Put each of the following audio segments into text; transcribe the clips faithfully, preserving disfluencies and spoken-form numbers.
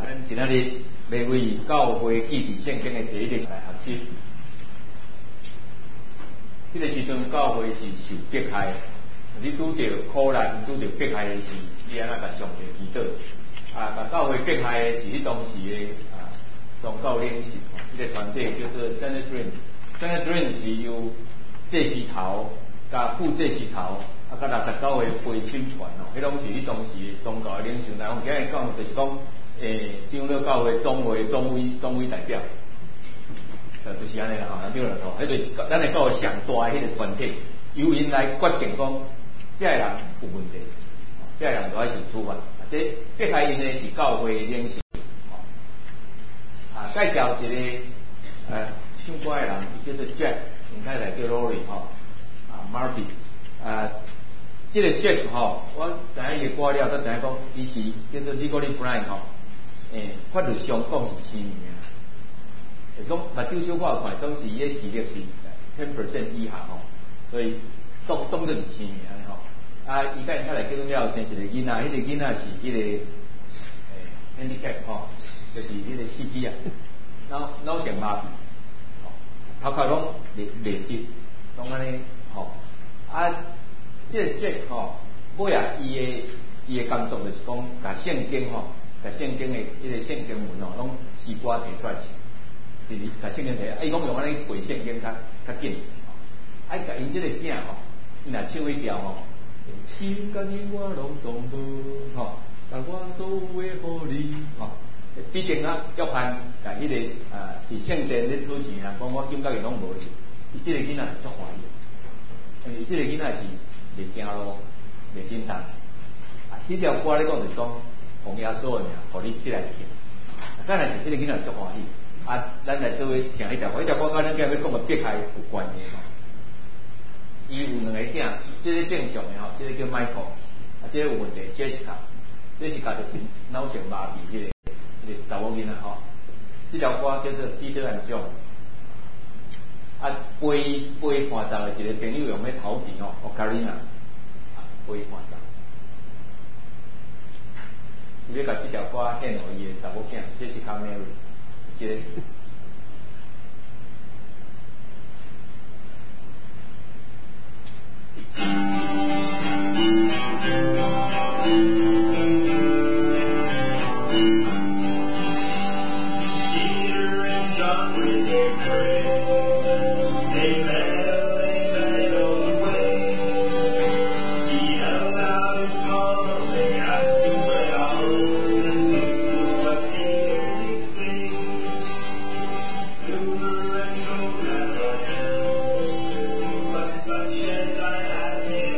咱今仔日要为教会记伫圣经的第一日来学习。迄、那个时阵，教会是受迫害，你拄着苦难、拄着迫害的时，你安怎甲上帝祈祷？啊，甲教会迫害的是迄当时的啊宗教领袖，迄、那个团体叫做 Sanhedrin。Sanhedrin 是由祭司头甲副祭司头。 啊，甲六十九个陪审团哦，迄拢是迄当时的宗教的领袖。来，我今日讲就是讲，诶，长老教会总会总委总委代表，呃，就是安尼啦吼，对啦吼，迄就是咱的教会上大的迄个团体，由因来决定讲，这个人有问题，这个人就要受处罚。啊，这迫害因的是教会的领袖。啊，介绍一个呃唱歌的人，伊叫做 Jack， 因太太叫 Lori 吼，啊 Marby， 啊。 这个 Jack 吼，我知影伊个歌了，才知影讲伊是叫做 Legally Blind 吼，诶，法律上讲是生命，就是讲目睭小可看，总是伊个视力是 ten percent 以下吼，所以当当作是生命吼。啊，伊甲因太太结婚了，生一个囡仔，迄、那个囡仔是迄、那个诶 handicap 吼，就是迄个四肢啊，脑脑性麻痹，吼，头壳拢袂袂直，拢安尼吼，啊。 这个 Jack 吼，尾啊，伊的伊的工作就是讲，甲圣经吼，甲圣经的迄个圣经文吼，拢诗歌摕出来唱，就是甲圣经摕，啊，伊讲用安尼背圣经较较紧，啊，甲因这个囝吼，伊若唱一条吼，心甲你我拢总无吼，甲我所有的互你吼，毕竟啊，约翰甲迄个啊，伫圣殿咧讨钱啊，讲我金甲伊拢无去，伊这个囡仔是足欢喜，因为这个囡仔是。 袂惊咯，袂紧张。啊，迄条歌咧讲就是讲，奉耶稣的名，互你起来听。咱来是迄个囡仔足欢喜。啊，咱来做伙听迄条歌，迄条歌甲咱今日要讲的迫害有关系吼。伊有两个囝，即、这个正常的吼，即、这个叫 Michael， 啊，即、这个有问题 Jessica，Jessica 就是脑性麻痹迄、那个迄、那个查某囡仔吼。即条歌叫做《Peter and John》。 啊，陪陪伴奏的一个朋友用咧头皮吼，哦，卡琳娜，啊，陪伴奏。伊要甲这条歌献互伊的查某囝，这是卡 Mary， 即个。 But shed I have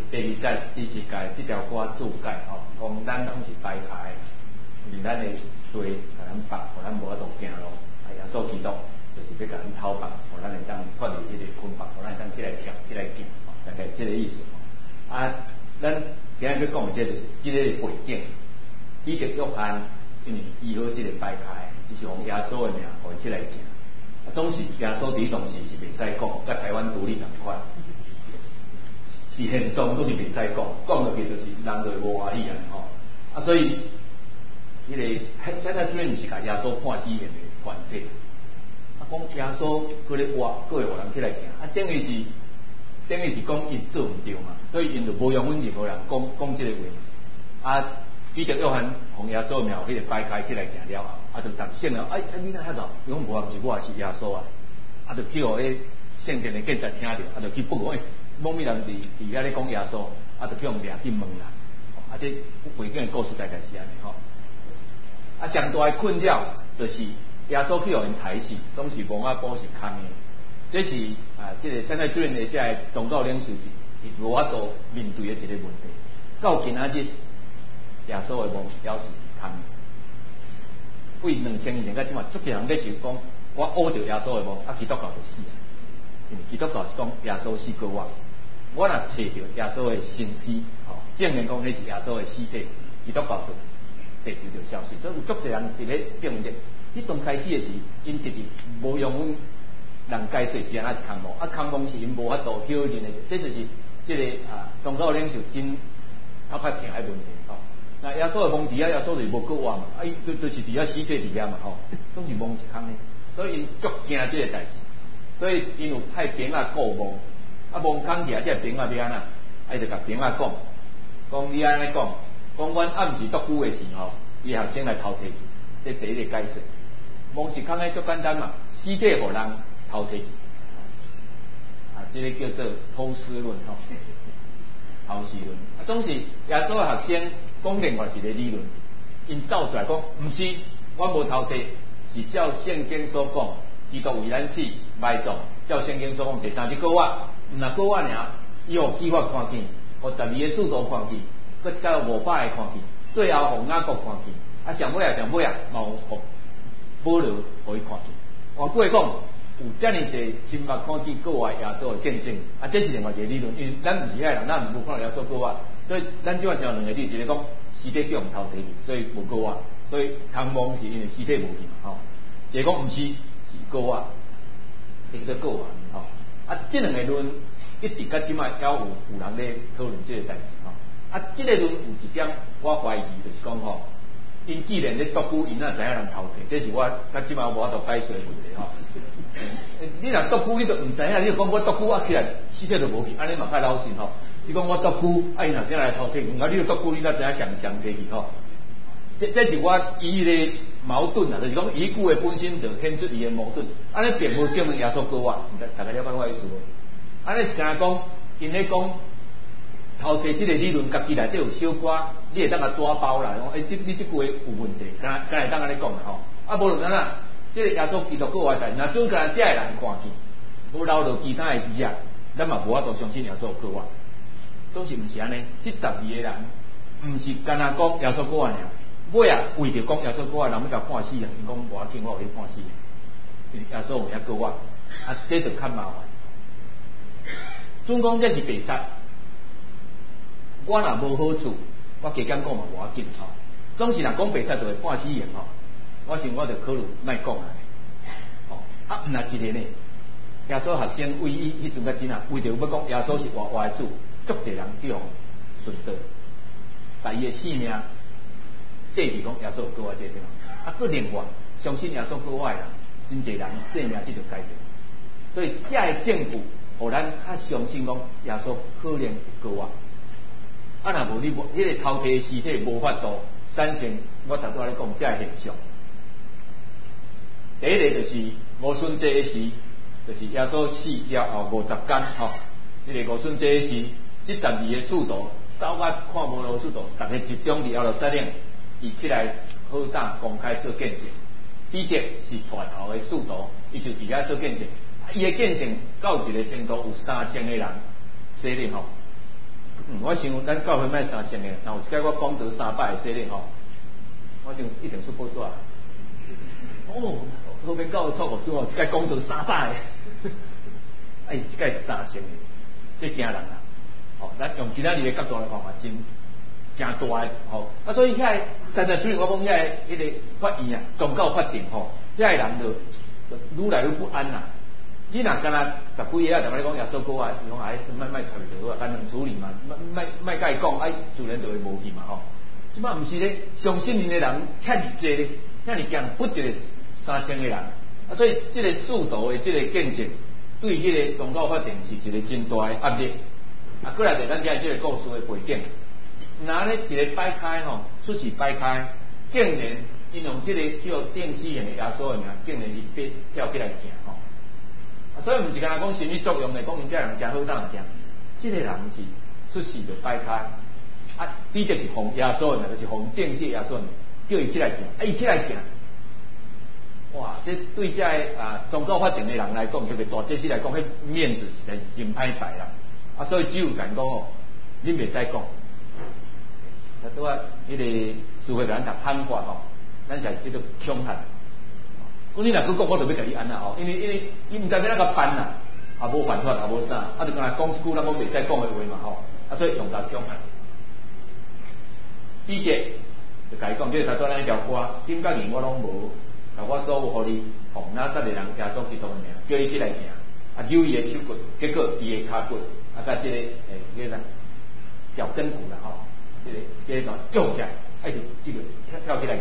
第二节伊是甲即条歌注解吼，讲咱拢是拜卡的，是咱的罪，甲咱绑，互咱无法度行路。啊，耶稣基督就是要甲咱讨绑，互咱会当脱离迄个捆绑，互咱会当起来跳，起来行，大概即个意思。啊，咱今日要讲的这就是即个背景。彼得约翰因为医好即个拜卡的，伊是用耶稣的名互伊起来行。啊，总是耶稣伫当时是袂使讲，甲台湾独立同款。是现状都是袂使讲，讲落去就是人就无欢喜安吼。啊，所以迄、那个现在主要是甲耶稣判死刑的团体。啊，讲耶稣搁咧活，搁会互人起来行。啊，等于是等于是讲伊做毋对嘛，所以因就无用阮任何人讲讲即个话。啊，彼得约翰从耶稣庙迄个摆开起来行了后，啊，就逐圣人，哎，啊你哪遐个？伊讲无啊，毋是我，是耶稣啊。啊，就去互迄圣殿的警察听着，啊，就去报讲。某物人伫伫遐咧讲耶稣，啊，就去用掠去问啦。啊，这背景的故事大概是安尼吼。啊，上大的困扰就是耶稣去互因抬死，拢是蒙阿波是空的。这是啊，这个现在主任的这个宗教领袖是无法度面对的一个问题。到今仔日，耶稣的梦也是空的。为两千年到即嘛，足侪人咧想讲，我学着耶稣的梦，啊，基督教就死。因为基督教是讲耶稣死过我。我若找到耶稣的信息，吼、哦，证明讲迄是耶稣的尸体，基督教就地球就消失。所以有足侪人伫咧证明。迄段开始的是，因直直无用阮人解说是安怎是空梦，啊空梦是因无法度否认的，这就是即、这个啊宗教领袖真较较听的问题。吼、哦，那耶稣的梦伫遐，耶稣就无过活嘛，啊伊就就是伫遐尸体伫遐嘛，吼、哦，拢是梦是空的，所以因足惊即个代志。所以因有派兵仔告梦。啊，望讲起来，即个兵仔要安那，伊就甲兵仔讲，讲你安尼讲，讲阮暗时独居的时候，伊学生来偷摕去，这第一个解释。梦是空的足简单嘛，尸体互人偷摕去，啊，这个叫做偷师论吼，偷师论。啊，总是耶稣的学生讲另外一个理论，因走出来讲，毋是，我无偷摕，是照圣经所讲，基督为咱死，埋葬，照圣经所讲，第三日过活。毋若过我尔，伊互基法看见，互十二个使徒看见，搁一到五百个看见，最后互雅各看见，啊上尾啊上尾啊，嘛有互保罗互伊看见。换句话讲，有遮尔侪亲目看见过活耶稣的见证，啊这是另外一个理论，因为咱毋是遐人，咱毋可能耶稣过活，所以咱即摆听两个理，一个讲尸体叫毋偷摕去，所以无过活，所以空梦是因为尸体无去嘛，吼、哦。一个讲毋是，是过活，一个过活，吼、哦。啊，这两个论一直到即摆还有有人咧讨论这个代志吼。啊，这个论有一点我怀疑，就是讲吼，因既然咧独居，因哪知影人偷摕？这是我到即摆无法度解释的问题吼。你若独居，你都唔知影，你讲我独居啊起来，尸体就无去，安尼嘛较老实吼。你讲我独居，啊因若先来偷摕，唔啊你独居，你哪知影上上摕去吼？这这是我伊个矛盾啊，就是讲伊句的本身就显出伊的矛盾。安尼并无证明耶稣过活，大家了解我意思无？安尼是干那讲，因咧讲偷摕即个理论，家己内底有小可，你会当甲抓包啦。讲诶，即你即句话有问题，干干会当安尼讲啦吼。啊，无论安那，即、这个耶稣基督过活代，若准干遮个人看见，无留到其他的字啊，咱嘛无法度相信耶稣过活。都是毋是安尼？即十二个人，毋是干那讲耶稣过活尔。尾啊，为着讲耶稣过活，人要甲判死人，伊讲无要紧，我互你判死。因为耶稣有遐过活，啊，这就较麻烦。准讲这是白贼，我若无好处，我加减讲嘛无要紧吼。总是人讲白贼就会判死刑吼，我想我就考虑莫讲啊。哦，啊，毋若一个呢，耶稣学生为伊迄阵甲真啊，为着要讲耶稣是活活的主，足侪人去互顺道，把伊的性命。第二讲耶稣有过活这个地方，啊，佮另外相信耶稣过活的人，真侪人生命一直改变，所以这个证据，互咱较相信讲耶稣可能过活。啊，若无你无，迄、那个偷摕的尸体无法度产生我头拄仔咧讲这个现象。第一个就是五旬节的时，就是耶稣死了后五十天吼，迄、那个五旬节的时，即十二个使徒走甲看无路使徒，逐个集中伫耶路撒冷。伊起来好胆公开做见证，彼得是带头的使徒，伊就伫遐做见证。伊的见证到一个程度有三千个人洗礼吼， 嗯，我想咱教会卖三千个，然后一届我讲到三百个洗礼吼，我想一定出报纸。哦，后面教会错误说哦，一届讲到三百个，哎，一届三千个，这惊人啦！哦，咱用其他日的角度来看嘛，真真大个吼。啊，所以遐三十岁我讲遐迄个法院啊，宗教法庭吼，遐个人就愈来愈不安啦。你若敢若十几个啊，同我讲耶稣哥啊，伊讲哎，卖卖找就好啊，干能处理嘛，卖卖甲伊讲，哎，自然就会无去嘛吼。即摆毋是咧，相信你的人遐尔济咧，遐尔强不一个三千个人，啊，所以即个速度的即个见证，对迄个宗教法庭是一个真大的压力。啊，过来就咱遮即个故事的背景，那咧一个摆开吼，出事摆开，竟然因用即个叫电死人的耶稣的名，竟然是被跳起来行吼。所以毋是干那讲心理作用的，讲因这人真好当行。这个人是出事就摆开，啊，比就是奉耶稣的名，就是奉定死耶稣的名，叫伊起来行，啊，伊起来行，哇！这对这啊宗教法庭的人来讲，特别大这些来讲，迄面子实在是真歹摆啦。啊，所以只有甲讲哦，恁袂使讲。啊，拄啊，迄个司法咱读判法吼，咱是叫做强悍。讲你若去讲，我就要甲你安啦吼，因为因为伊毋知要哪个办啦，也无犯法，也无啥，啊就干那讲一句咱讲袂使讲的话嘛吼，啊所以用到强悍。比格就甲伊讲，即个头拄咱迄条歌，金甲银我拢无，甲我所有互你奉那撒的人耶稣基督的名，叫你起来行，啊扭伊的手骨，结果伊的骹骨，啊甲即个诶迄个脚跟骨啦吼，即个即个用起来，啊就即个跳起来行。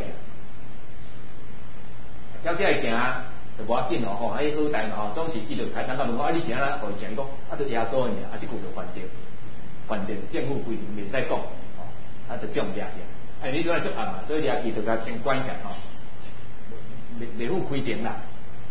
跳起来行就无要紧哦吼，啊伊好代嘛吼，总是伊就开单到问我啊，你是安怎互伊讲？伊讲啊，就耶稣的名，啊，即句就犯着，犯着政府规定袂使讲，吼，啊，就叫掠去，啊，你做啊足暗嘛，所以掠去就甲先关起来吼，袂袂府规定啦，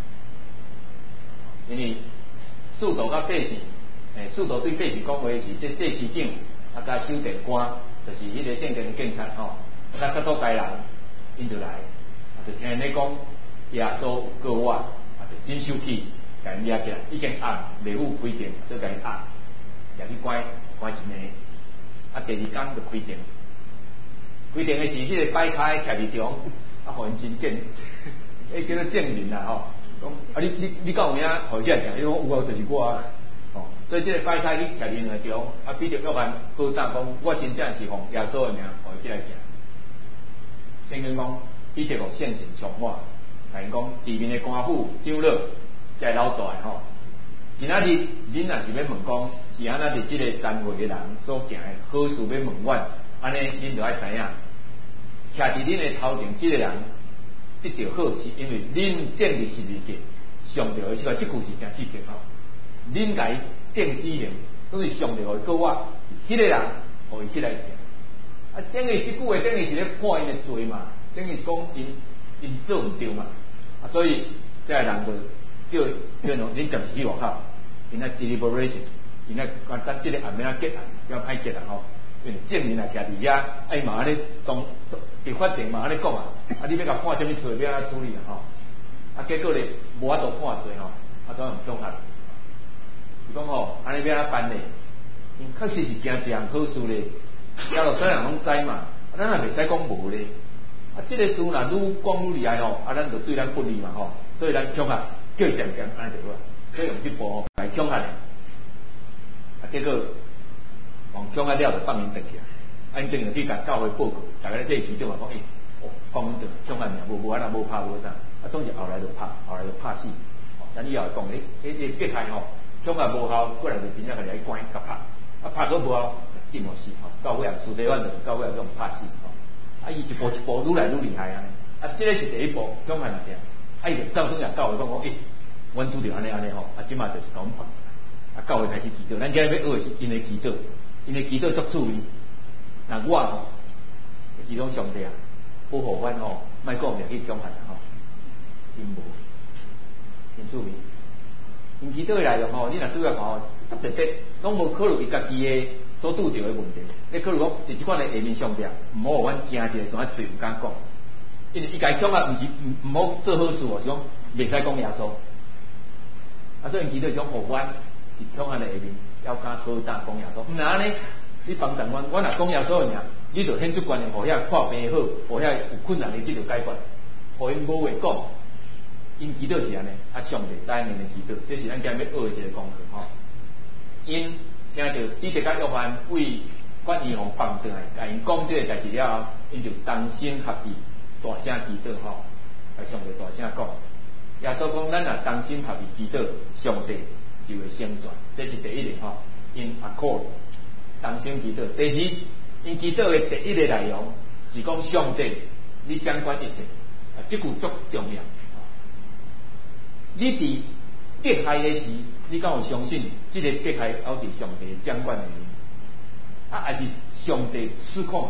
因为速度甲百姓，诶，速度对百姓讲话是这这市长，啊，甲守地官，就是迄个县城警察吼，啊，甲杀土界人，因就来，啊，就听你讲。耶稣告我，啊，就真生气，甲因抓起来，已经暗，内府规定，就甲因压，抓去关关一年。啊，第二天就开庭，开庭的是迄个摆开徛伫中，啊，互因真见，迄叫做证明啦吼。讲啊，你你你敢有影互起来行？伊讲有啊，就是我啊。哦，所以这个摆开去徛伫两中，啊，彼得约翰告答讲，我真正是奉耶稣的名互伊起来行。圣经讲，彼得互现身上我。甲因讲，地面的官府、长老、遮老大的吼，今仔日恁若是要问讲，是安怎伫即个参会的人所行的好事要问我，安尼恁就爱知影，徛伫恁的头前，即个人得到好事，因为恁定的是日记，上帝的说，即句是真刺激吼。恁甲伊定死刑，都是上帝会告我，迄、那个人互伊起来行。啊，等于即句话，等于是咧判因的罪嘛，等于是讲因。因做毋对嘛，啊，所以这个人就叫叫喏，恁暂时去外口，因那 deliberation， 因那讲咱即个案免啊结案，要歹结啊吼，因为证人啊徛伫遐，哎嘛安尼当伫法庭嘛安尼讲啊，啊你要甲判什么罪，要安怎处理啊吼，啊结果咧无法度判罪吼，啊当然唔中下。伊讲吼，安尼要安办咧？因确实是惊一项好事咧，假如所有人拢知嘛，啊咱也袂使讲无咧。啊，这个事若愈讲愈厉害吼，啊，咱就对咱不利嘛吼，所以咱强啊，叫伊点点安尼就好啊，所以用这步来强啊咧，啊，结果往强啊了就放因转去啊，啊，因转去去甲教会报告，大家这市长嘛讲，诶、欸，哦，讲阮这强啊尔，无无安那无拍无啥，啊，总是后来就拍，后来就拍死，哦，咱以后讲诶，迄个迫害吼，强啊无效，过来就真正甲你关甲拍，啊，拍都无效，定无死吼，教会啊，司法院就是教会啊，种拍死吼。啊！伊一步一步愈来愈厉害啊！啊，这个是第一步，强悍来听。啊，伊就当中也教会讲讲，诶、欸，阮拄着安尼安尼吼，啊，即马就是讲判。啊，教会开始祈祷，咱今日要学的是因的祈祷，因的祈祷足趣味。那我吼，祈祷上帝啊，保护阮吼，莫讲着去强悍啊吼，因无，因趣味。因祈祷的内容吼，你若主要看吼，足特别，拢无考虑伊家己的。所拄着的问题，你考虑讲，伫即款的下面上边，毋好互阮惊一个，怎啊罪毋敢讲？因为伊家强啊，毋是毋毋好做好事哦，是讲袂使讲耶稣。啊，所以祈祷是讲互阮伫强啊的下面，要敢好胆讲耶稣。毋然安尼， 你帮助阮，我若讲耶稣的名，你就显出观念，互遐看病好，互遐有困难的得到解决，互因无话讲。因祈祷是安尼，啊上帝答应因的祈祷，这是咱今日要学的一个功课吼。因听到彼得甲约翰为管伊互放转来，甲因讲这个代志了后，因就同心合意，大声祈祷吼，甲上帝大声讲。耶稣讲，咱若同心合意祈祷，上帝就会成全。这是第一个吼，因 accord 同心祈祷。第二，因祈祷的第一个内容是讲上帝，你掌管一切，啊，这句足重要。你伫迫害的时，你敢有相信这个迫害还伫上帝掌管里面？啊，还是上帝失控？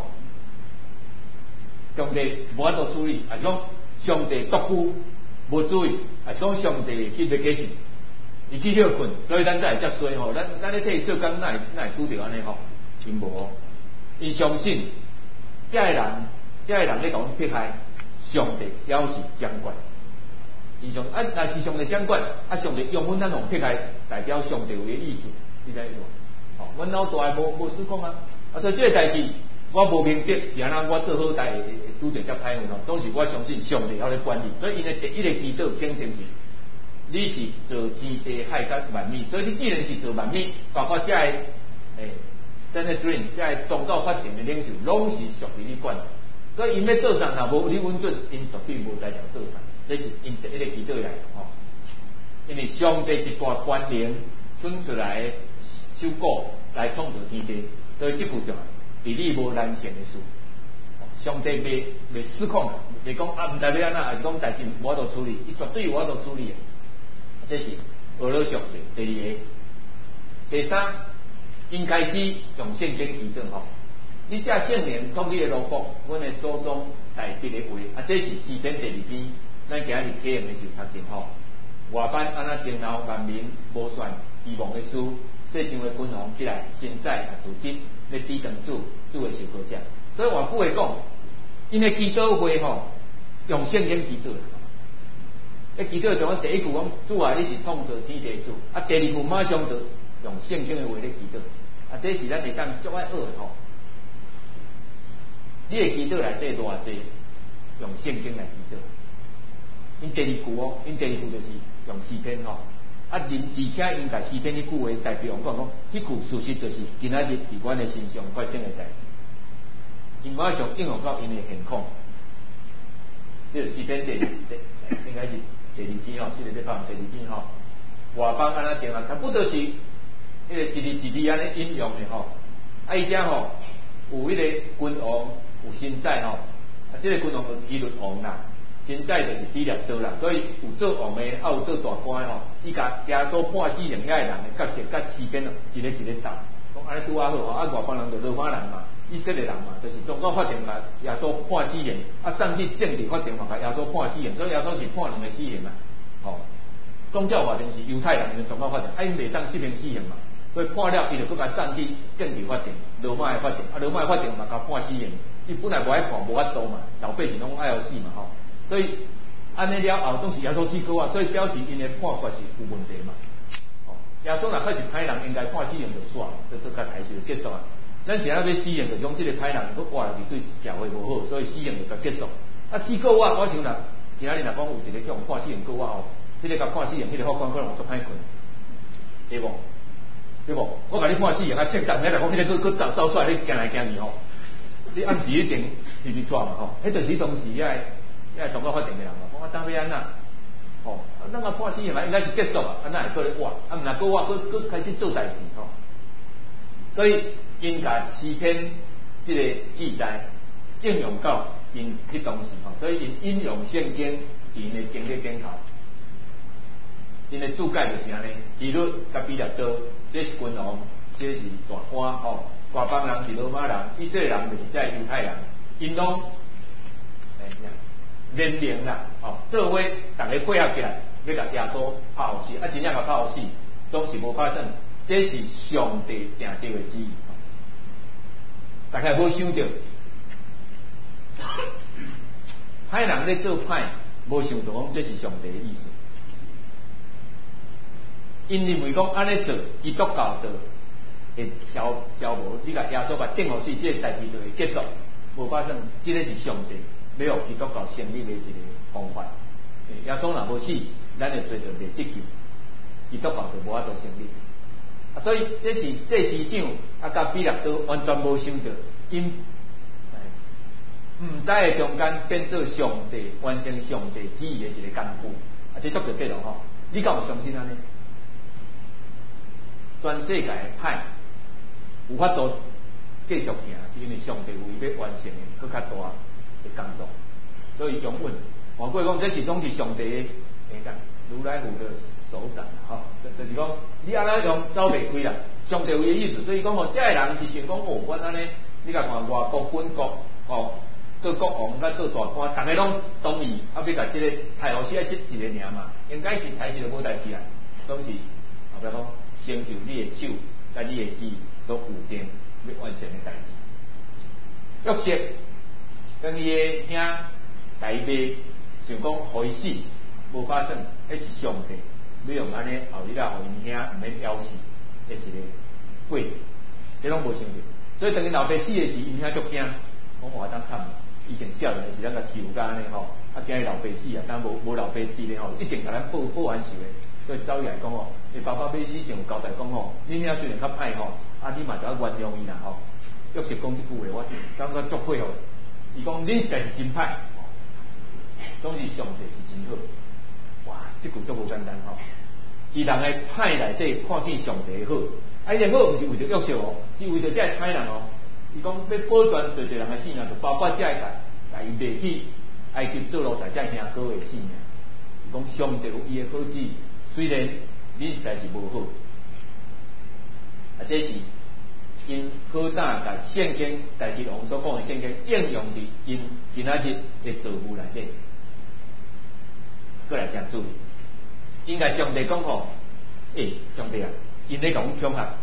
上帝无法度处理，还是讲上帝独孤无注意，还是讲上帝去袂解释，伊去休困，所以咱才会遮衰吼。咱咱咧替伊做工，哪会哪会拄着安尼吼？因无，因相信遮个人，遮个人咧甲阮迫害，上帝也是掌管。因上啊，若是上帝掌管，啊上帝用阮咱种迫害代表上帝有个意思，你知意思无？哦，阮老大无无失控啊，啊所以这个代志我无明白是安怎，我做好代会拄着遮歹运吼，都是我相信上帝还咧管理，所以因的第一个祈祷肯定是，你是做天地海甲万物，所以你既然是做万物，包括遮个诶 Sanhedrin 遮个宗教法庭的领袖，拢是属于你管，所以因要做啥，若无你允准，因绝对无代表做啥。这是因第一个祈祷来吼，因为上帝是大权能准出来的手果来创造天地，所以这句重要，比你无难成的事。上帝袂袂失控，袂讲啊，唔知要安怎，还是讲代志无法度处理，伊绝对有法度处理的。这是学了上帝第二个。第三，因开始用圣经祈祷吼，你这圣灵统你的罗卜，阮的祖宗代笔的话，啊，这是诗篇第二篇。咱今日体验的时候读见吼，外班安那前后万民无选希望的书，世上的君王起来，现在啊自今要抵挡主主的受膏者。所以换句话讲，因的祈祷会吼用圣经祈祷啦。迄祈祷中央第一句讲主啊，你是创造天地主，啊第二句马上就用圣经的话咧祈祷，啊这是咱会当足爱学的吼。你的祈祷内底偌济用圣经来祈祷。因第二句哦，因第二句就是用诗篇吼，啊，而而且因甲诗篇迄句话代表讲讲，迄句事实就是今仔日伫阮的身上发生的代志，因马上应用到因的现况。这个诗篇第二第应该是第二篇吼，这个咧放第二篇吼，外邦安那定啊，差不多是迄个一字一字安尼引用的吼，啊，伊遮吼有迄个君王有新在吼，啊，这个君王叫基律王啦。现在就是比列多啦，所以有做王的，啊有做大官的吼，伊甲耶稣判死刑遐的人的角色，甲诗篇一个一个答，讲安尼拄啊好吼，啊外邦人就罗马人嘛，以色列人嘛，就是宗教法庭嘛，耶稣判死刑，啊上帝政治法庭嘛，甲耶稣判死刑，所以耶稣是判两个死刑嘛，吼、哦，宗教法庭是犹太人的宗教法庭，啊因袂当执行死刑嘛，所以判了，伊就搁甲上帝政治法庭、罗马的法庭，啊罗马的法庭嘛甲判死刑，伊本来无爱判，无法度嘛，老百姓拢爱要死嘛吼。所以安尼了后，都是耶稣死过啊，所以表示因的判决是有问题嘛。哦，耶稣若开是歹人，应该判死刑就煞，就就甲代志就结束啊。咱现在要死刑，就讲这个歹人佫活落去对社会无好，所以死刑就甲结束。啊，死过我，我想啦，今仔日若讲有一个叫判死刑过我吼，迄、那个甲判死刑，迄、那个法官可能做歹困，对无？对无？我甲你判死刑啊，切上你来讲，迄、那个佫佫走走出来，你行来行去吼，你暗时一定入去抓嘛吼，迄就是当时遐。因为宗教法庭的人嘛，讲啊，当要安那，吼，啊，咱个判死刑嘛，应该是结束啊，啊，那会搁咧活，啊，毋若搁活，搁搁开始做代志吼。所以因甲诗篇这个记载应用到因迄当时吼，所以因引用圣经因的经历顶头，因的注解就是安尼，基律甲比列多，这是君王，这是大官吼，外邦人是罗马人，以色列人就是在犹太人，因拢诶。联名啦，哦，做伙大家配合起来，要甲耶稣拍后死，啊，真正甲拍后死，总是无发生。这是上帝定定的旨意。大家无想到，歹人咧做歹，无想到讲这是上帝的意思。因认为讲安尼做，基督教的会消消无，你甲耶稣甲定落去，这个代志就会结束，无发生。这个是上帝要让基督教成立的一个方法。耶稣若无死，咱就做着袂得救，基督教就无法度成立。啊，所以这是这市长啊，甲比勒都完全无想到，因毋知的中间变做上帝完成上帝旨意的一个工具。啊，这足特别咯吼！你敢有相信安尼？全世界的歹有法度继续行，是因为上帝为要完成的更较大的工作，所以永远。换过讲，这是拢是上帝的诶讲如来佛的手掌吼，就是讲你安那用走袂开啦。上帝有的意思，所以讲吼，这个人是想讲哦，阮安尼，你甲看外国本国哦，做国王甲做大官，大家拢同意，啊要甲即个太后写即一个名嘛，应该是台是就无代志啦，总是后壁讲成就你的手甲你的意所有定要完成的代志。约瑟跟伊的兄大妹想讲互伊死，无发生，迄是上帝要用安尼后日啊，互因兄毋免夭死的一个过程，你拢无想到。所以等于老爸死的时，因兄足惊，讲我当惨。以前少年的时，咱甲欺负甲安尼吼，啊惊伊老爸死啊，但无无老爸伫咧吼，一定甲咱报报完仇的。所以走伊来讲吼，伊爸爸要死前有交代讲吼，恁遐虽然较歹吼，啊你嘛着要原谅伊啦吼。约瑟讲即句话，我感觉足配合。伊讲恁实在是真歹，总是上帝是真好。哇，即句足无简单吼。伊人的歹内底看见上帝的好，啊伊个好毋是为着约瑟哦，是为着这个歹人哦。伊讲要保全做一个人的性命，就包括这个代，甲伊袂去埃及做奴才，才兄哥的性命。伊讲上帝有伊的好旨，虽然恁实在是无好，啊，这是因好胆甲圣经大吉王所讲的圣经应用伫因今仔日的造物内底，过来听注意。因甲上帝讲吼，诶、欸，上帝啊，因咧甲阮恐吓。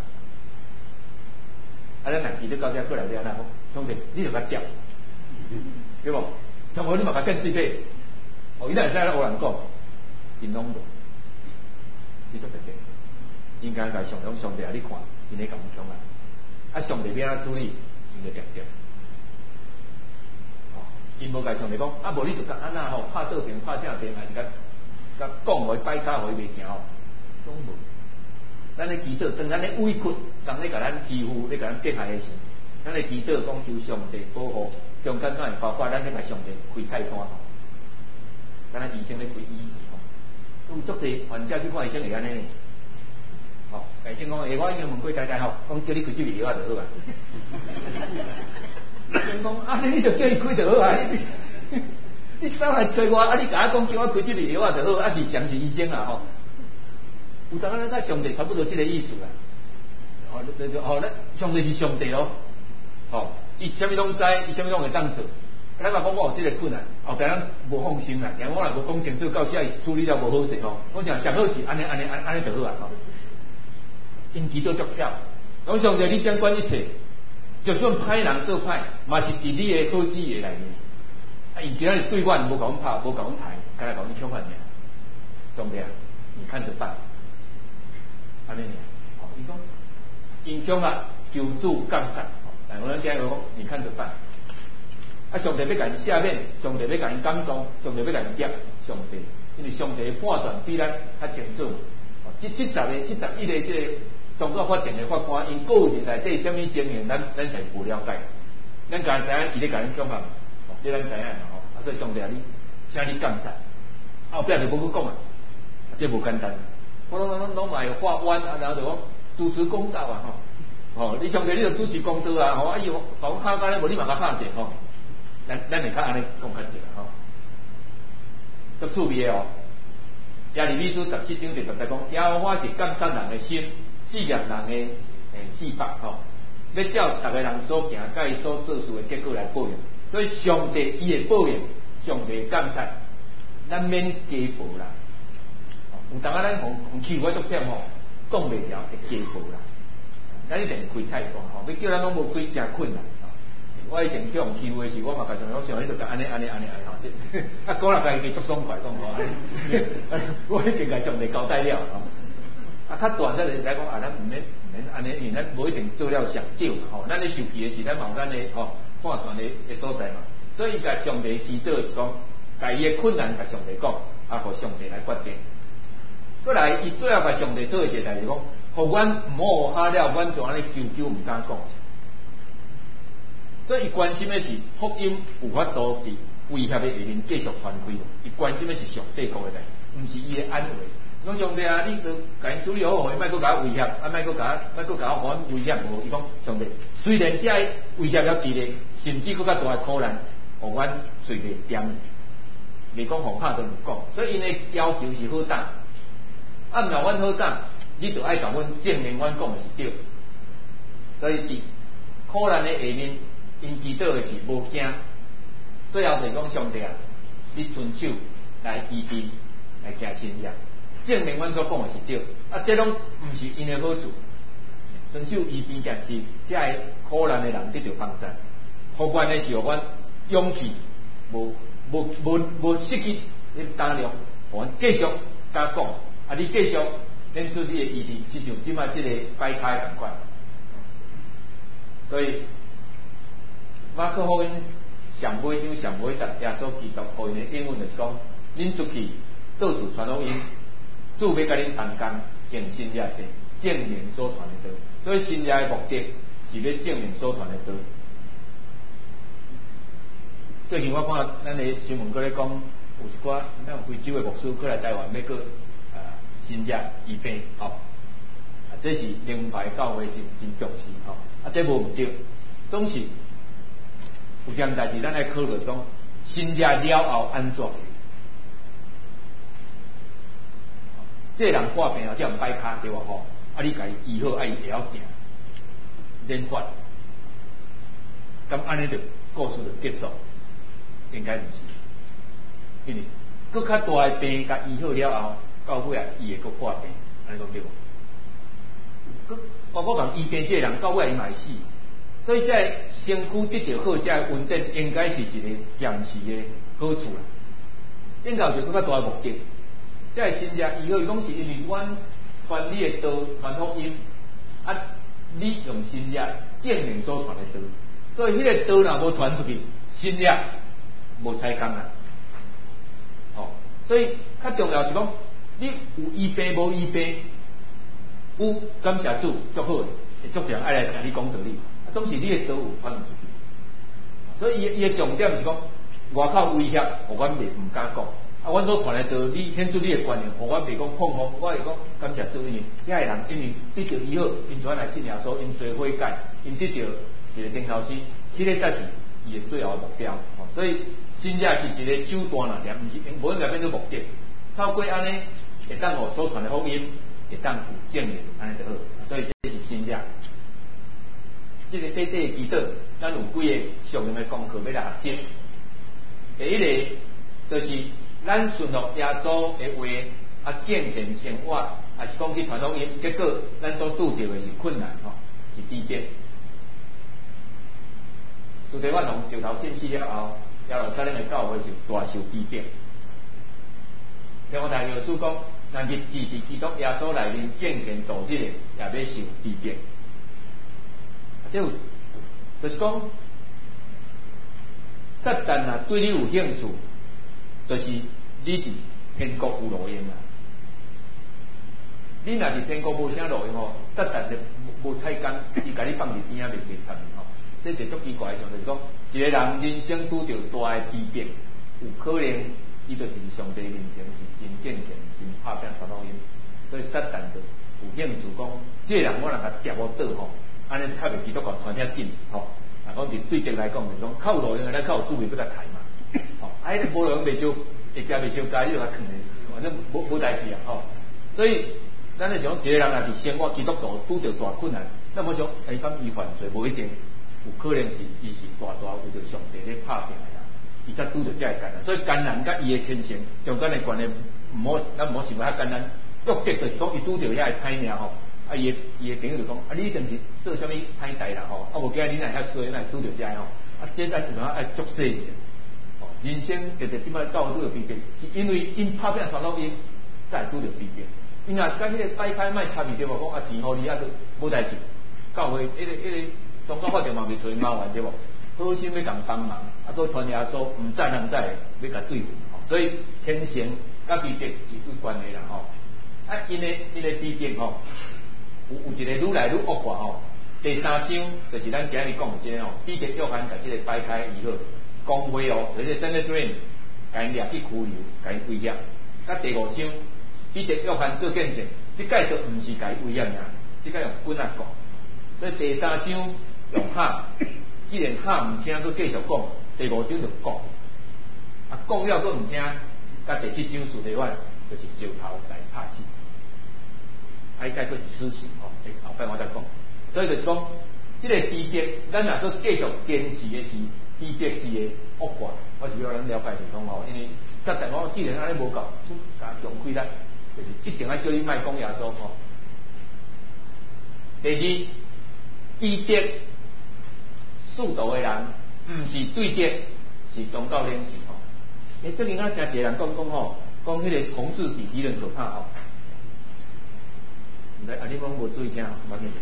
啊！咱若记得到遮过来了，安那讲，兄弟，你就甲调，对无？像无你嘛甲先水买，哦，伊若会使咧胡人讲，因拢无，你做特别，因敢甲上讲上帝啊，你看，因咧甲阮恐吓，啊，上帝要安怎处理，因就调调，哦，因无甲上帝讲，啊，无你就甲安那吼，拍倒平，拍正平，还是甲甲讲互伊摆骹互伊袂行哦，拢无。咱咧祈祷，当咱咧委屈，当咧甲咱欺负、咧甲咱迫害的时，咱咧祈祷讲求上帝保护，中间当然包括咱咧甲上帝开菜单吼，咱咧医生咧开医吼，有足侪患者去看医生会安尼呢，吼，医生讲，诶，我已经问过太太吼，讲叫你开这味药啊就好啊。医生讲，啊，你就叫伊开就好啊，你你上来找我，啊，你甲我讲叫我开这味药啊就好，啊是详是医生啊吼。有当然，咱上帝差不多这个意思啦。哦，就就哦，咱上帝是上帝咯。哦，伊啥物拢知，伊啥物拢会当做。咱若讲我有这个困难，后壁咱无放心啦。然后我若无讲清楚，到时啊处理了无好势吼。我想上好是安尼安尼安安尼就好啊。吼，因祈祷足巧，讲上帝你掌管一切，就算歹人做歹，嘛是伫你的好旨意内面。啊，因今仔日对阮无甲阮拍，无甲阮抬，干来甲阮抢饭尔。上帝啊，你看着办。安尼尔，哦，伊讲，因将啊求助降赞，但我咱现在讲，你看着办。啊，上帝要甲因赦免，上帝要甲因感动，上帝要甲因约，上帝，因为上帝的判断比咱较清楚。哦，这七十个、七十一个这个中国法庭的法官，因个人内底什么经验，咱咱是不了解。咱敢知影伊咧甲咱讲啊，哦，这咱知影嘛吼。啊，所以上帝啊，你请你降赞，后壁就无去讲啊，这无简单。我拢拢拢买法官啊，然后就讲主持公道啊，吼，哦，你上帝你就主持公道啊，吼，啊伊把我敲干咧，无你嘛甲拍者，吼，咱咱会较安尼讲较济啦，吼，足趣味的哦。耶利米书十七章第十节讲，耶和华是监察人的心，试验人的诶气魄，吼，要照逐个人所行、甲伊所做事的结果来报应。所以上帝伊会报应，上帝会监察，咱免加报啦。有当啊，咱互互欺负我足忝吼，讲袂牢会加报啦。咱一定开菜单吼，要叫咱拢无开真困难。我以前叫人欺负的时，我嘛甲上我上你就甲安尼安尼安尼安尼吼，啊讲落家己足爽快讲吼，我已经甲上帝交代了吼。啊，较大则来讲啊，咱毋免毋免安尼，因为咱无一定做了上对嘛吼。咱咧受气的是咱嘛有咱的吼判断的的所在嘛。所以甲上帝祈祷是讲，甲伊的困难甲上帝讲，啊，互上帝来决定。过来，伊最后甲上帝做一个代志讲，互阮毋好下了，阮就安尼求求毋敢讲。所以伊关心的是福音有法度伫威胁的下面继续传开，伊关心的是上帝国的代志，毋是伊的安慰。讲上帝啊，你著甲因处理好，伊莫搁甲我威胁，啊莫搁甲莫搁甲我阮威胁无。伊讲上帝，虽然遮威胁了伫咧，甚至搁较大的苦难，互阮随袂掂，袂讲互拍都毋讲。所以因的要求是好当，啊毋若阮好当，你著爱甲阮证明阮讲的是对。所以伫苦难的下面，因祈祷的是无惊。最后就是讲上帝啊，你遵守来医治，来行新约。证明阮所讲的是对，啊，这拢毋是因的好处。遵守伊边件是遐个苦难的人得到帮助，互阮的是互阮勇气，无无无无失去你胆量，互阮继续甲讲，啊，你继续演出你的意志，就像即摆即个摆开同款。所以马可福音上尾章上尾节，耶稣基督互因的应允就是讲，恁出去到处传福音。主要甲恁同工行新约的证明所传的道，所以新约的目的是要证明所传的道。最近我看咱的新闻，搁咧讲有一寡咱非洲的牧师过来台湾要搁呃新约医病吼，啊，这是另外教会真真重视吼，啊，这无毋对，总是有件代志咱来考虑讲新约了后安怎。这个人破病了，叫人摆骹对无吼？啊，你家医好，啊伊会晓行，连发，咁安尼就故事就结束，应该毋是，因为搁较大的病甲医好了后，到尾啊伊会搁破病，安尼讲对无？搁包括讲医病这个人到尾伊嘛会死，所以在身躯得到好，这个稳定应该是一个暂时的好处啦，应该有一个搁较大的目的。这个新约以后，伊讲是因为阮传你的道传福音，啊，你用新约证明所传的道，所以迄个道若无传出去，新约无采工啊。哦，所以较重要是讲，你有医病无医病，有感谢主足好，足常爱来甲你讲道理，啊，总是你的道有传出去。所以伊伊的重点是讲，外口威胁，互阮袂毋敢讲。啊，阮所传的道，你显出你的观念，互阮袂讲碰碰，我会讲感谢主，因为遐个人因为得到医好，因全来信耶稣，因做悔改，因得到一个顶头师，迄、那个才是伊的最后的目标。哦、所以新约是一个手段啦，而毋是无应该变做目的。透过安尼，会当互所传的福音，会当有证明，安尼就好。所以这是新约。这个短短的祈祷，咱有几个常用的功课要来学习。第一个就是。咱顺服耶稣的话，啊，敬虔生活，啊是讲去传福音，结果咱所拄到的是困难吼，是逼迫。斯提反王石头见死了后，耶路撒冷的教会就大受逼迫。天父大耶稣讲，咱去支持基督耶稣内面敬虔度日的，也要受逼迫。这有，就是讲，撒旦啊对你有兴趣。就是你伫天国有路用啊！你若伫天国无啥路用吼，得但就无菜干，伊甲你放伫边仔袂袂插吼。这就足奇怪的上，就是讲，一个人人生拄着大的逼迫，有可能伊就是上帝面前是真敬虔、真拍拼传福音，所以撒旦就有兴趣讲，这个人我若甲跌我倒吼，安尼较袂基督教传遐紧吼。啊，讲伫对敌来讲，就是讲较有路用，咱较有智慧，要甲抬嘛。哦，啊，迄个无路用袂收，会食袂收家，你就甲囥咧，反正无无代志啊，吼、哦。所以，咱咧想，一个人若是生活基督徒拄着大困难，咱要想，哎，讲伊犯罪无一定，有可能是伊是大大为着上帝咧拍拼的啦，伊才拄着遮个艰难。所以艰难甲伊的天性，中间的观念毋好，咱毋好想遐艰难。约伯就是讲，伊拄着遐个歹命吼，啊，伊的伊的朋友就讲，啊，你一定是做啥物歹代啦吼，啊，无惊你若遐衰，若拄着遮吼，啊，这咱有影爱足细一点。人生特别点解教会拄着逼迫，是因为因拍拼传福音，才拄着逼迫。 因若甲迄个摆开卖插伊对无？讲啊钱互你啊，就无代志。教会迄、那个迄、那个宗教法庭嘛，袂找伊麻烦对无？好心要共帮忙，啊，搁传耶稣，毋知人知要甲对付，吼。所以虔诚甲美德是有关系啦，吼。啊，因的因的美德吼，有有一个愈来愈恶化吼。第三章就是咱今日讲的这吼，彼得约翰甲即个摆开以后，讲话哦，就是 Sanhedrin 甲因掠去拘留，甲因威胁。甲第五章，彼得约翰做见证，即届就毋是甲伊威胁尔，即届用棍仔讲。所以第三章用喊，既然喊毋听，佮继续讲，第五章就讲。啊，讲了佮毋听，甲第七章事例外，就是石头来拍死。啊，伊届佫是死刑吼，后摆我再讲。所以就是讲，即、这个逼迫，咱若佫继续坚持的是逼迫是的恶化，我是要咱了解地方吼，因为甲台湾既然安尼无够，加强开力，就是一定要叫你卖讲耶稣吼。第二，逼迫速度的人，毋是对敌，是宗教领袖吼。诶，最近啊，真侪人讲讲吼，讲迄个同志比敌人可怕吼。唔知啊，你讲无注意听，冇听。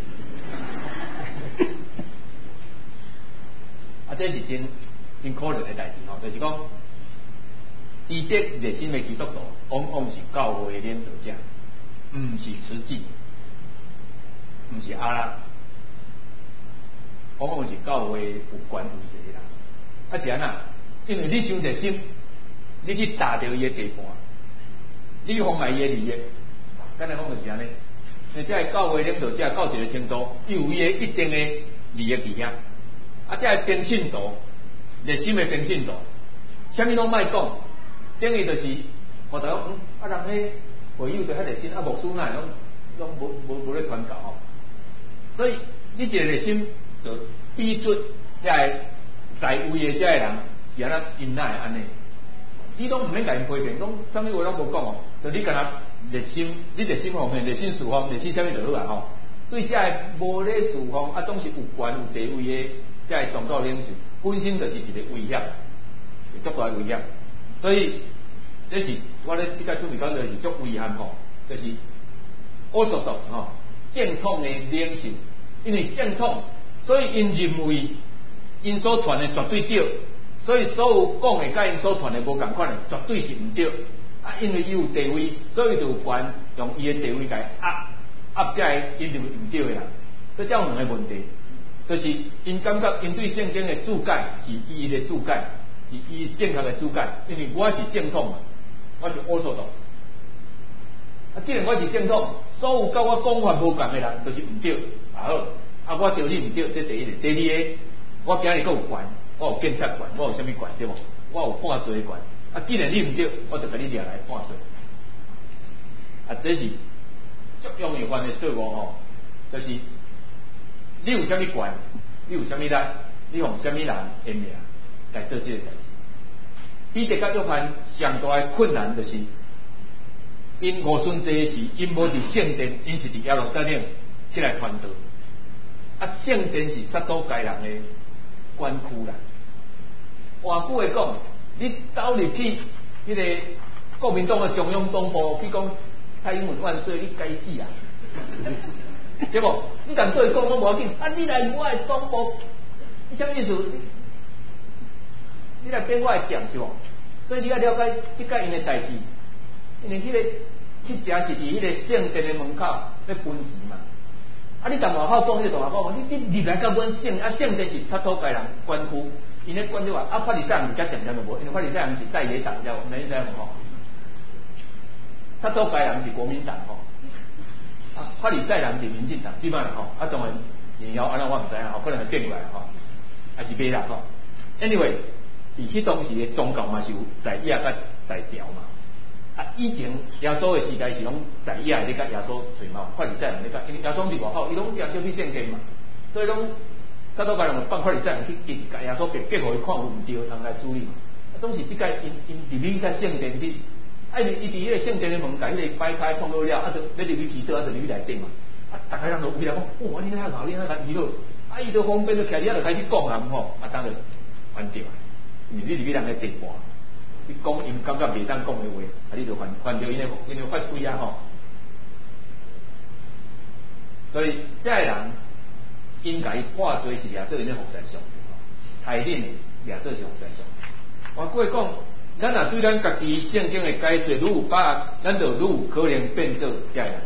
啊，这是真真可怜的代志吼，就是讲，伊得热心的基督徒，往往是教会的领导者，毋是慈济，毋是阿拉，往往是教会有关有势的人。啊是安那？因为你伤热心，你去打着伊的地盘，你妨碍伊的利益，简单讲就是安尼。因为这教会领导者到一个程度，伊有伊的一定的利益伫遐。啊，这编信徒，热心的编信徒，啥物拢莫讲，等于就是，我就讲，嗯，啊人迄会友就遐热心，啊牧师哪会拢拢无无无咧传教吼。所以你一个热心，就逼出遐个在位的这个人是安那因哪会安尼？你拢毋免甲因批评，讲啥物话拢无讲哦，就你干那热心，你热心方面、热心事方、热心啥物就好啊吼。对这个无咧事方，啊总是有权有地位的。这个宗教领袖本身就是一个威胁，足大的威胁，所以这是我咧即个准备讲就是足危险吼，就是欧索道吼正统的领袖，因为正统，所以因认为因所传的绝对对，所以所有讲的甲因所传的无共款的，绝对是毋对。啊，因为伊有地位，所以就有权用伊的地位来压压这个因认为毋对的人，所以这有两个问题。就是因感觉因对圣经的注解是伊的注解，是伊正确的注解，因为我是正统嘛，我是欧索道。啊，既然我是正统，所有甲我讲法无共的人，就是毋对。啊好，啊我对你毋对，这第一个。第二个，我今日佫有权，我有检察权，我有啥物权对无？我有判罪权。啊，既然你毋对，我就甲你掠来判罪。啊，这是足容易犯的错误吼，就是。你有啥物权？你有啥物力？你用啥物人的名来做这个代志？彼得甲约翰上大的困难就是，因五旬节时，因无伫圣殿，因是伫耶路撒冷起来传道。啊，圣殿是撒都该人的官区啦。换句话讲，你走入去迄个国民党的中央党部，去讲蔡英文万岁，你该死啊！对无？你敢对伊讲，我无要紧。啊，你来我的党部，你啥意思？你你来变我的店是无？所以你要了解即个因的代志，因为迄、那个去食是伫迄个圣殿的门口要分钱嘛。啊，你干嘛好讲迄个大话讲？你你入来到阮圣啊，圣殿是撒土该人官区，因咧管这话啊，法利赛人家点点都无，因为法利赛人是在野党，了没在吼。撒土该人是国民党吼。啊，法利赛人是民进党，基本上吼，啊当然以后安那我唔知影吼，可能会变过来吼，还是袂啦吼。Anyway， 伫迄当时的宗教嘛是有在野甲在调嘛。啊，以前耶稣的时代是拢在野咧甲耶稣做嘛，法利赛人咧甲，因为耶稣伫外口，伊拢常常去圣殿嘛，所以拢撒都该人放法利赛人去去甲耶稣逼逼互伊看有毋对，通来处理嘛。啊，总是即个因因入去甲圣殿去。啊！伊伊伫迄个圣殿的门甲迄个摆开创好了，啊，就要入去祈祷，啊，就入去内顶嘛。啊，逐个人就围来讲，哇！你那好，你那个伊好，啊，伊就方便就徛伫遐就开始讲人吼，啊，当然犯着，因为你入去人的地盘，你讲因感觉袂当讲的话，啊，你就犯犯着因的因的法规啊吼。 所以这个人应该化做是掠做因咧服侍上帝，害恁掠做是服侍上帝。我过讲，咱若对咱家己圣经的解说，愈有把握，咱就愈有可能变做这样。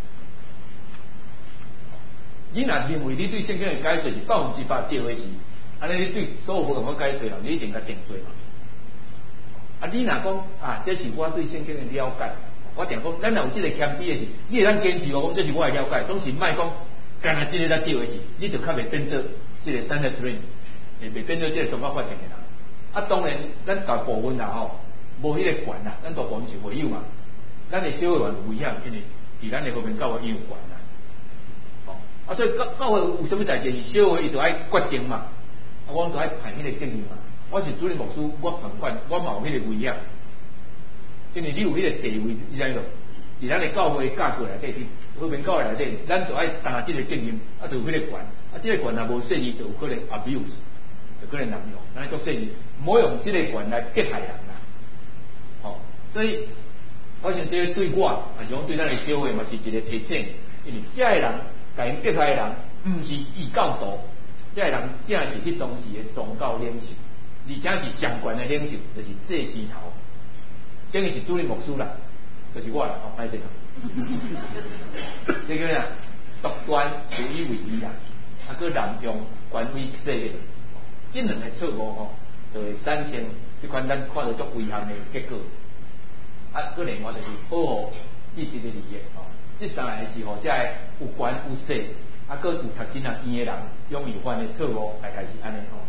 你若认为你对圣经的解说是百分之百对的是，安尼你对所有无同嘅解说人，你一定甲定罪嘛。啊，你若讲啊，这是我对圣经的了解，我定讲，咱若有即个谦卑的是，你会当坚持我讲，这是我的了解，总是莫讲，干那即个才对的是，你就较袂变做即个三个 dream， 会袂变做即个宗教法庭的人。啊，当然，咱大部分啦吼，无迄个权啦，咱大部分是会有嘛。咱的社会有危险，因为伫咱的方面教会伊有权啦。哦，啊，所以教教会有啥物代志是社会伊就爱决定嘛，啊，我就爱排迄个正义嘛。我是主任牧师，我同款，我嘛有迄个危险，因为你有迄个地位，你知影无？伫咱的教会架构内底，方面教会内底，咱就爱担即个责任，啊，就有迄个权，啊，即个权若无设立，就有可能 abuse。就可能滥用，咱做生意，唔好用这个权来迫害人啦。哦，所以好像这个对我，啊是讲对咱的社会嘛是一个提醒，因为这个人，甲因迫害的人，唔是异教徒，这个人正是迄当时的宗教领袖，而且是上权的领袖，就是祭司头，等于是主任牧师啦，就是我啦，哦，歹势啦。这个啊，独断独以为义啦，啊，佮滥用权威势力。这两个错误吼，就会产生即款咱看到足危险的结果。啊，佮另外就是保护自己的利益吼。这三个是吼，即个有权有势，啊，佮有读神学院的人容易犯的错误，大概是安尼吼。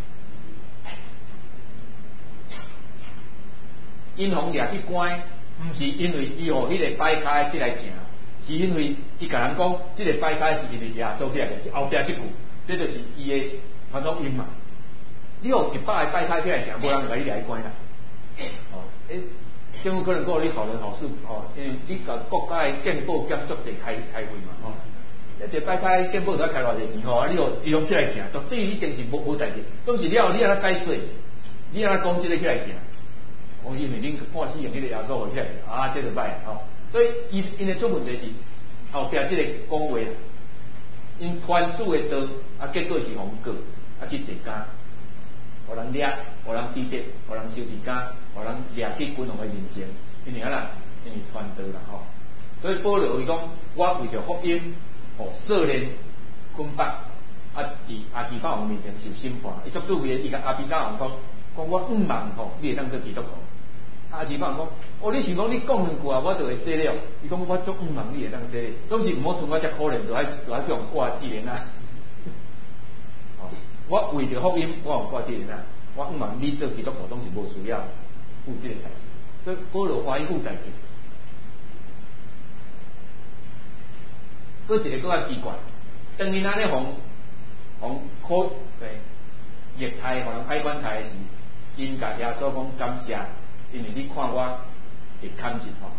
因互掠去关，毋是因为伊互迄个摆开即来行，是因为伊甲人讲，即个摆开是因为耶稣起来的，是后壁即句，这就是伊的传统因嘛。你有一百个摆开起来行，无人甲你掠去关啦。哦，诶，政府可能讲你好人好事，哦，因为你甲国家的建保监督地开开会嘛，吼、哦。一摆开建保都要开偌济钱吼，啊，你有伊拢起来行，绝对一定是无无代志。总是了，你安怎解说，你安怎讲即个起来行，哦，因为恁看死人迄个耶稣起来行，啊，这就歹啦，吼、哦。所以因因的出问题是后壁即个讲话，因传主的道，啊，结果是互告，啊去坐监。互人掠，互人逼迫，互人收地价，互人掠去君王的面前，因为啊啦，因为传道啦吼。所以保罗伊讲，我为着福音，吼少年困绑，啊伫阿基法王面前受审判。伊足注意，伊甲阿比法王讲，讲我毋茫吼，你会当做基督徒。阿基法王讲，哦，你想讲你讲两句啊，我就会洗了。伊讲我足毋茫，你会当洗，总是毋好像我遮可怜，就爱就爱叫人挂铁链啊。我为着福音，我有挂铁链啊！我毋茫你做基督徒，拢是无需要负这个代志。所以保罗欢喜负代志。搁一个搁较奇怪，当因安尼互互考对液态，互人海关台的时，因甲耶稣讲感谢，因为你看我会堪信吼。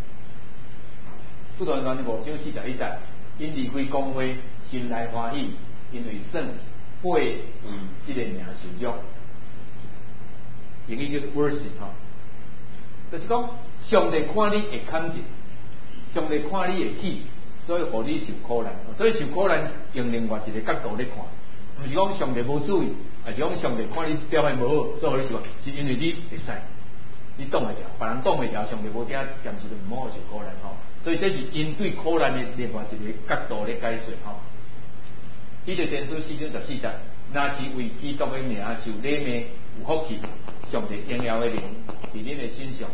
使徒行传五章四十一节，因离开公会，心内欢喜，因为圣会为这个名受辱。英语叫 worship 吼，就是讲上帝看你会堪信，上帝看你会起。所以，互你受苦难，所以受苦难用另外一个角度来看，毋是讲上帝无注意，也是讲上帝看你表现无好，所以互你受，是因为你会使，你挡会掉，别人挡袂掉，上帝无听，暂时就毋好受苦难吼。所以这是因对苦难的另外一个角度来解说吼。彼得前书四章十四节，若是为基督的名受礼骂，有福气，上帝荣耀的灵伫恁的身上，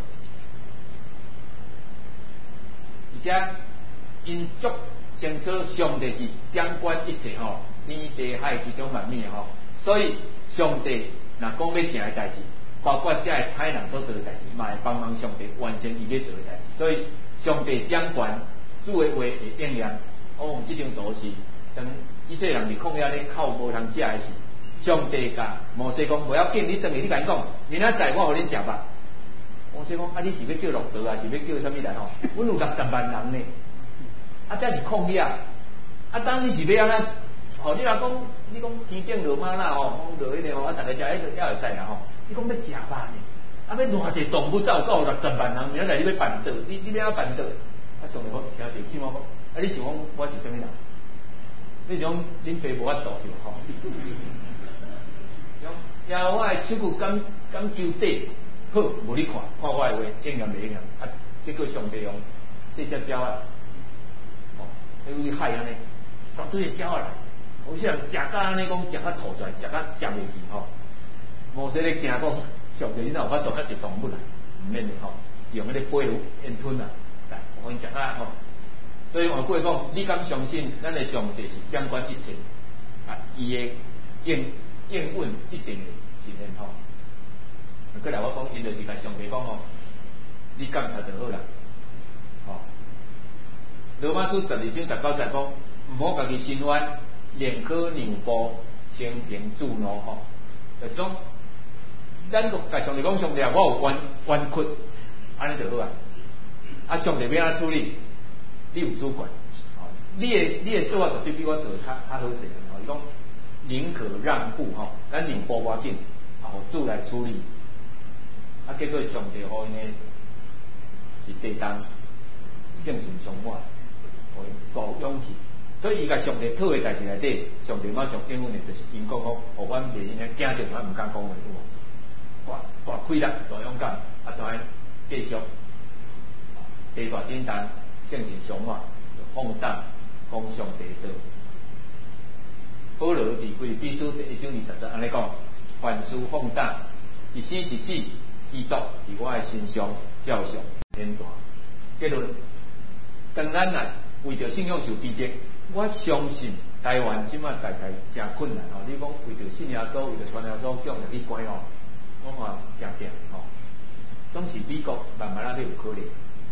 而且。因足清楚，上帝是掌管一切吼，天地海其中万物吼。所以上帝若讲要成的代志，包括这个歹人所做的代志，嘛会帮忙上帝完成伊要做的代志。所以上帝掌管，主的话会应验。我用这张图是，当以色列人伫旷野咧靠无通食的时，上帝甲摩西讲，不要紧，你等下你甲因讲，明仔载我互恁食吧。摩西讲，啊，你是要叫骆驼啊，是要叫啥物来吼？阮有六十万人呢。啊，这是旷野，啊，当你是要安怎？吼，你若讲，你讲天顶落马啦吼，落迄个吼，啊，逐个食迄个也会使啦吼。你讲要食肉呢？啊，要偌济动物走到六十万人，明仔载你要办倒，你你要办倒？啊，上帝讲，听着听我讲，啊，你想讲我是啥物人？ 你种恁爸无法度是吼。呀，我的手骨敢敢求底，好，无你看，看我的话应验袂应验？啊，结果上帝用这只鸟啊，哦，迄个海安尼，绝对的鸟啊来，有些人食甲安尼讲，食甲吐出来，食甲食袂去吼。摩西咧惊讲，上帝你若有法度甲一动物来，毋免的吼，用迄个背烟吞啊，来，互因食甲吼。所以换句话讲，你敢相信咱的上帝是掌管一切？啊，伊的应应允一定会实现吼。过来我讲，因就是甲上帝讲吼，你监察就好啦。吼，罗马书十二章十九节讲，毋好家己心冤，宁可让步，天平主怒吼。就是讲，咱个甲上帝讲，上帝啊，我有冤冤屈，安尼就好啊。啊，上帝要安怎处理？你有主管，吼，你的你的做法绝对比我做较较好势吼。伊讲宁可让步吼，咱让步我紧，互主来处理。啊，结果上帝互因的是地当圣神充满，互因够勇气。所以伊甲上帝讨的代志内底，上帝马上应允的，就是因讲讲，互阮袂因咧惊着，阮毋敢讲话，有无？大大气力、大勇敢，啊，就爱继续地大顶担，圣神充满，放胆讲上帝道。保罗伫腓立比书第一章二十节安尼讲：凡事放胆，是死是死。基督伫我的身上照常显大。结论：当咱来为着信仰受逼迫，我相信台湾即摆大概真困难吼。你讲为着信耶稣，为着传耶稣，叫人去关吼，我嘛定定吼，总是美国慢慢仔咧有可能。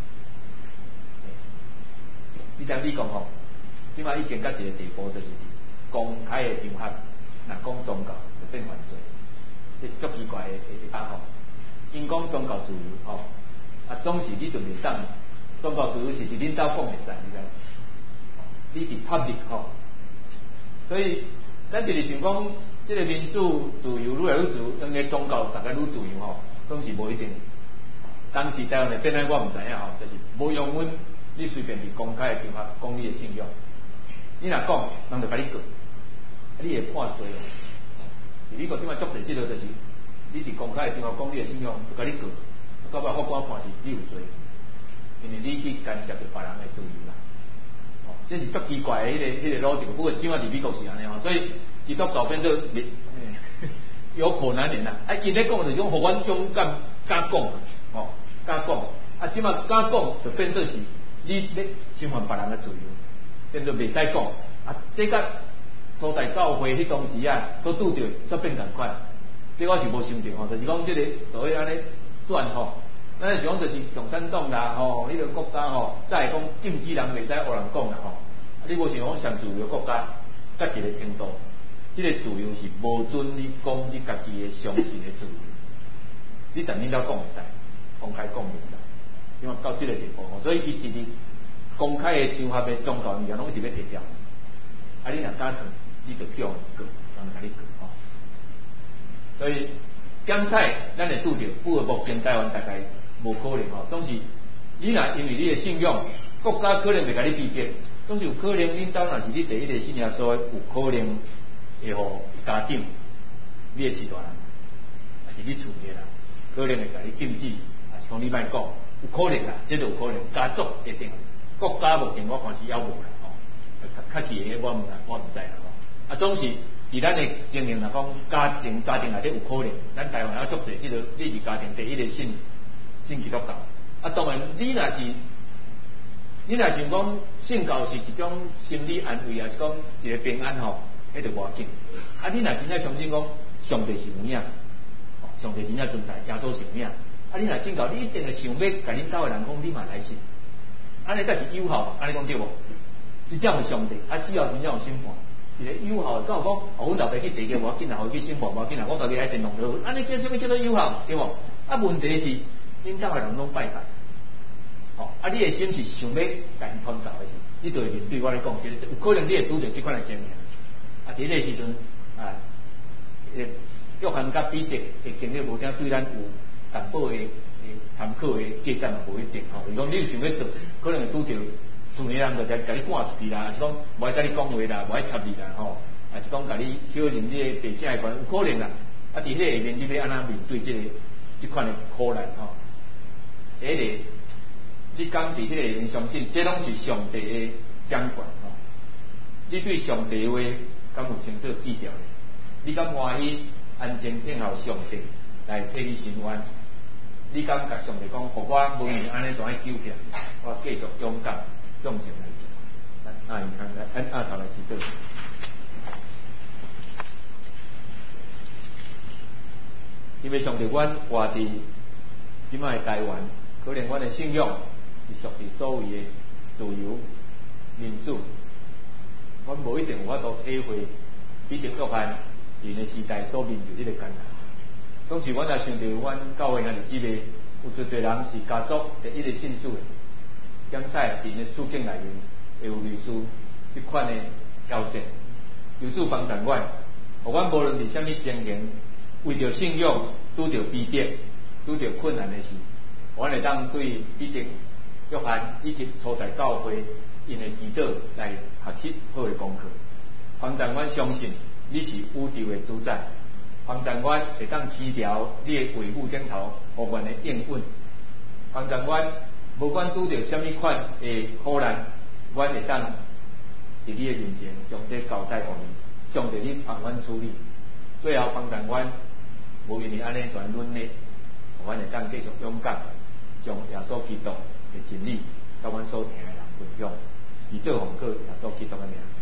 你知美国吼，即摆已经到一个地步，就是公开的场合，若讲宗教就变犯罪，这是足奇怪的地方吼。因讲宗教自由吼，啊，总是你就袂当宗教自由是伫恁兜讲袂使，你知？你伫 public 吼，所以咱就是想讲，即个民主自由愈来愈自由，因为宗教大家愈自由吼，总是无一定。当时台湾的变安我毋知影吼，就是无容允你随便伫公开的场合讲你的信仰，你若讲，人就甲你告，你会判罪哦。伫美国即摆足侪即个就是。你伫公开的地方讲你的信仰，就甲你告，到尾法官判是你有罪，因为你去干涉着别人的自由啦。哦，这是足奇怪的迄、那个迄、那个逻辑，不过即摆伫美国是安尼吼，所以基督教变做有口难言啦。啊，因咧讲就是讲，互阮勇敢敢讲，哦，敢讲。啊，即摆敢讲就变做是你咧侵犯别人的自由，变做袂使讲。啊，这甲初代教会迄当时啊，所拄着煞变共款。这我是无想到吼，就是讲这个就会安尼转吼，咱想就是共产党啦吼，迄个国家吼，再讲禁止人袂使学人讲啦吼，你无想讲上自由的国家，甲一个程度，迄、这个自由是无准你讲你家己的相信的自由，你但你了讲会使，公开讲袂使，因为到这个地步吼，所以伊直直公开的场合的宗教物件拢一直要摕掉，啊你若敢讲，你就叫人告，人甲你告吼。所以检测咱会拄着，不过目前台湾大概无可能吼。总是你若因为你的信仰，国家可能袂甲你逼迫，总是有可能恁兜若是你第一个信耶稣的，有可能会互家长，你的是大人，还是你厝的人，可能会甲你禁止，还是讲你莫讲，有可能啦，这就有可能，家族一定，国家目前我看是还无啦吼，较较细的我毋我毋知啦吼，啊总是。伫咱的经营来讲，家庭家庭内底有可能，咱台湾也足侪，迄个你是家庭第一个信信基督教。啊，当然你若是你若想讲信教是一种心理安慰，还是讲一个平安吼，迄就无要紧。啊，你若真正相信讲上帝是有影，上帝真正存在，耶稣是有影。啊，你若信教，你一定会想要甲恁兜的人讲，你嘛来信，安尼才是有效，安尼讲对无？是这样的上帝，啊，死后真正有审判。一个有效的，敢有讲，哦，阮老爸去地界，无要紧啦，互去审判，无要紧啦，我家己爱电动就好，安尼叫什么叫做有效，对无？啊，问题是，恁兜的人拢拜拜，哦，啊，你的心是想要甲因传教的是，你就会面对我来讲，是有可能你会拄着即款的情形，啊，伫迄个时阵啊，诶，约翰甲彼得的经历无定对咱有淡薄的、参考的结果嘛无一定吼，如讲你想要做，可能会拄着厝里人就甲甲你赶出去啦，还是讲无爱甲你讲话啦，无爱插你啦吼，还是讲甲你挑认你的白正的关，有可能啦。啊，伫迄个下面你要安怎面对即、这个即款的苦难吼？第一个，你敢伫迄个下面相信，这拢是上帝的掌管吼？你对上帝的话敢有先做记条咧？你敢欢喜安静听候上帝来替你伸冤？你敢甲上帝讲，互我无年安尼怎爱救起来？我继续勇敢向前来做。来，按按按按头来祈祷。因为上帝，阮活伫即摆台湾，可能阮的信仰是属于所谓的自由民主，阮无一定有法度体会彼得约翰因的时代所面对迄个艰难。当时阮也想到，阮教会那日子内有足侪人是家族第一个信主的，检采因的处境内面会有类似即款的挑战。求主帮助阮，互阮无论伫虾米情形，为着信仰拄着逼迫、拄着困难的时，阮会当对彼得、约翰以及初代教会因的祈祷来学习好的功课，帮助阮相信你是宇宙的主宰。帮助阮会当起调你的话语顶头，互阮的应允。帮助阮，无管拄着什么款的苦难，阮会当伫你的面前将这交代互你，上帝你帮阮处理。最后帮助阮，无因为安尼全软弱，互阮会当继续勇敢，将耶稣基督的真理甲阮所听的人分享，以对奉告耶稣基督的名。